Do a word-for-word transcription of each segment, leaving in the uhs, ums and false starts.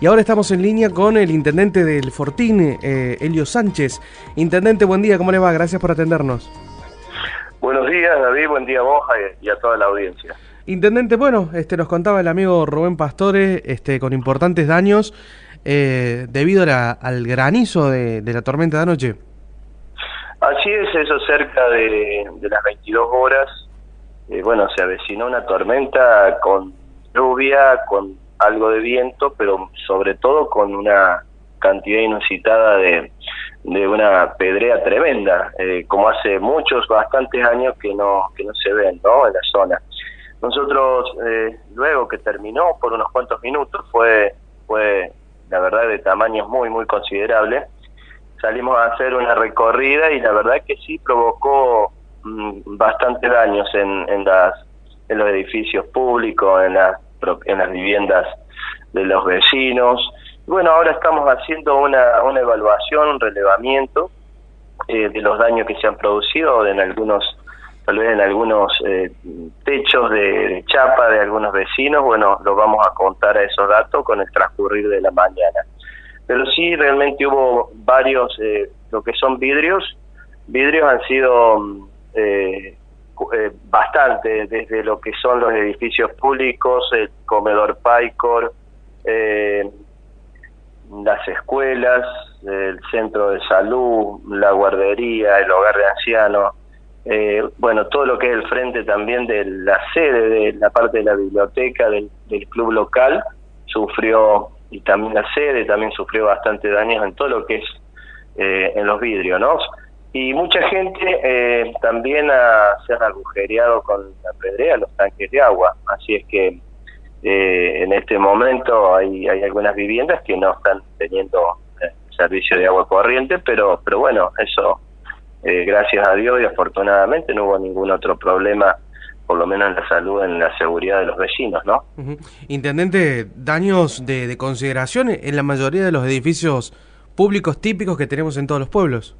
Y ahora estamos en línea con el intendente del Fortín, eh, Elio Sánchez. Intendente, buen día, ¿cómo le va? Gracias por atendernos. Buenos días, David, buen día a vos y a toda la audiencia. Intendente, bueno, este, nos contaba el amigo Rubén Pastore, este, con importantes daños eh, debido a la, al granizo de, de la tormenta de anoche. Así es, eso cerca de, de las veintidós horas, eh, bueno, se avecinó una tormenta con lluvia, con algo de viento, pero sobre todo con una cantidad inusitada de, de una pedrea tremenda, eh, como hace muchos, bastantes años que no, que no se ven, ¿no?, en la zona. Nosotros, eh, luego que terminó, por unos cuantos minutos, fue, fue la verdad de tamaños muy, muy considerables. Salimos a hacer una recorrida y la verdad que sí provocó mmm, bastantes daños en, en, las, en los edificios públicos, en las, en las viviendas de los vecinos. Bueno, ahora estamos haciendo una, una evaluación, un relevamiento eh, de los daños que se han producido en algunos, tal vez en algunos eh, techos de, de chapa de algunos vecinos. Bueno, lo vamos a contar a esos datos con el transcurrir de la mañana. Pero sí, realmente hubo varios, eh, lo que son vidrios, vidrios han sido eh, eh, bastante, desde lo que son los edificios públicos, el comedor Paicor, eh, las escuelas, el centro de salud, la guardería, el hogar de ancianos, eh, bueno, todo lo que es el frente también de la sede, de la parte de la biblioteca, del, del club local, sufrió, y también la sede también sufrió bastante daños en todo lo que es eh, en los vidrios, ¿no? Y mucha gente eh, también ha, se han agujereado con la pedrea los tanques de agua, así es que eh, en este momento hay, hay algunas viviendas que no están teniendo eh, servicio de agua corriente, pero, pero bueno, eso eh, gracias a Dios y afortunadamente no hubo ningún otro problema, por lo menos en la salud, en la seguridad de los vecinos, ¿no? Uh-huh. Intendente, daños de, de consideración en la mayoría de los edificios públicos típicos que tenemos en todos los pueblos.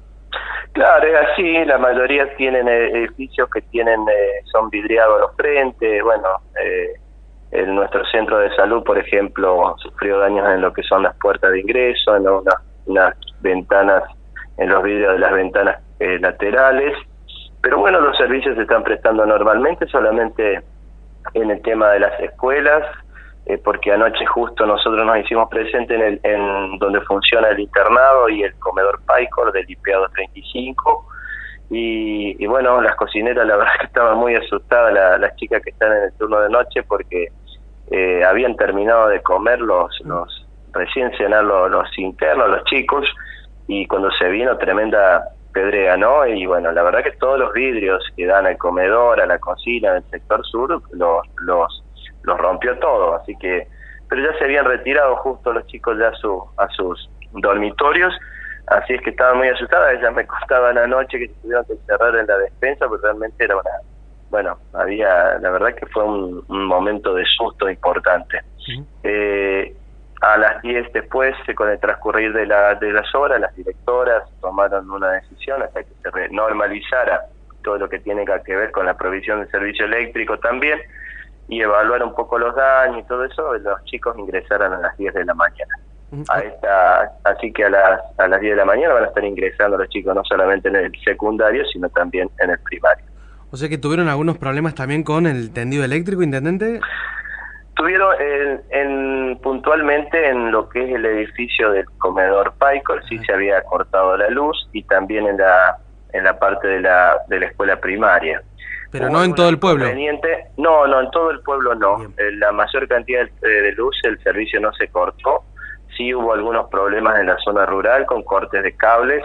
Claro, es así, la mayoría tienen edificios que tienen eh, son vidriados los frentes, bueno, eh, en nuestro centro de salud, por ejemplo, sufrió daños en lo que son las puertas de ingreso, en unas, unas ventanas, en los vidrios de las ventanas eh, laterales. Pero bueno, los servicios se están prestando normalmente, solamente en el tema de las escuelas, eh, porque anoche justo nosotros nos hicimos presentes en, el, en donde funciona el internado y el comedor Paicor del I P A doscientos treinta y cinco, y, y bueno, las cocineras la verdad que estaban muy asustadas, la, las chicas que están en el turno de noche, porque eh, habían terminado de comer los, los recién cenar los, los internos, los chicos, y cuando se vino tremenda pedrea, ¿no? Y bueno, la verdad que todos los vidrios que dan al comedor, a la cocina, del sector sur, los, los, los rompió todo, así que, pero ya se habían retirado justo los chicos ya a, su, a sus dormitorios, así es que estaban muy asustadas. Ellas me contaban anoche que se tuvieron que encerrar en la despensa, porque realmente era una, bueno, había, la verdad que fue un, un momento de susto importante. Uh-huh. eh, A las diez después, con el transcurrir de, la, de las horas, las directoras tomaron una decisión hasta que se normalizara todo lo que tiene que ver con la provisión de servicio eléctrico también, y evaluar un poco los daños y todo eso. Los chicos ingresaron a las diez de la mañana. Uh-huh. A esta, así que a las, a las diez de la mañana van a estar ingresando los chicos no solamente en el secundario, sino también en el primario. O sea que tuvieron algunos problemas también con el tendido eléctrico, intendente. Tuvieron en, en, puntualmente en lo que es el edificio del comedor Paicor, sí se había cortado la luz, y también en la en la parte de la de la escuela primaria. Pero no en todo el pueblo. No, no, en todo el pueblo no. Eh, la mayor cantidad de, de luz, el servicio no se cortó. Sí hubo algunos problemas en la zona rural con cortes de cables,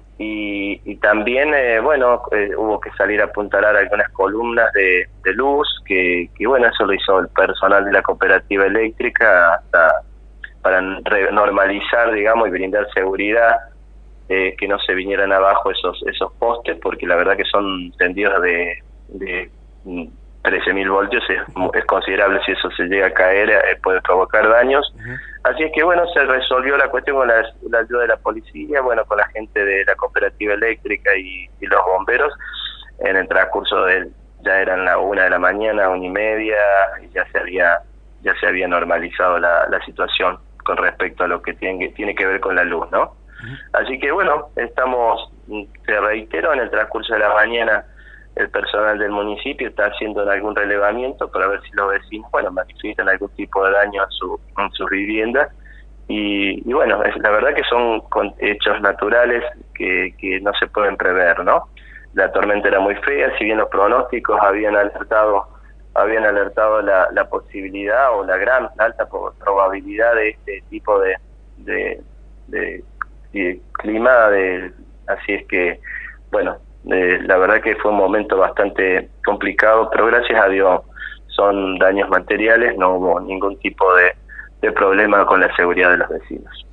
y, y también, eh, bueno, eh, hubo que salir a apuntalar algunas columnas de, de luz, que, que, bueno, eso lo hizo el personal de la cooperativa eléctrica hasta para normalizar, digamos, y brindar seguridad, eh, que no se vinieran abajo esos esos postes, porque la verdad que son tendidos de, de trece mil voltios, es, es considerable. Si eso se llega a caer, eh, puede provocar daños. Uh-huh. Así es que bueno, se resolvió la cuestión con la, la ayuda de la policía, bueno, con la gente de la cooperativa eléctrica y, y los bomberos. En el transcurso del, ya eran la una de la mañana, una y media, y ya se había ya se había normalizado la, la situación con respecto a lo que tiene, tiene que ver con la luz, ¿no? Así que bueno, estamos, te reitero, en el transcurso de la mañana el personal del municipio está haciendo algún relevamiento para ver si los vecinos, bueno, manifiestan algún tipo de daño en su en sus viviendas. Y, y bueno, es, la verdad que son con, hechos naturales que, que no se pueden prever, ¿no? La tormenta era muy fea, si bien los pronósticos habían alertado habían alertado la, la posibilidad o la gran la alta probabilidad de este tipo de, de, de, de clima, de, así es que, bueno, de, la verdad que fue un momento bastante complicado, pero gracias a Dios son daños materiales, no hubo ningún tipo de, de problema con la seguridad de los vecinos.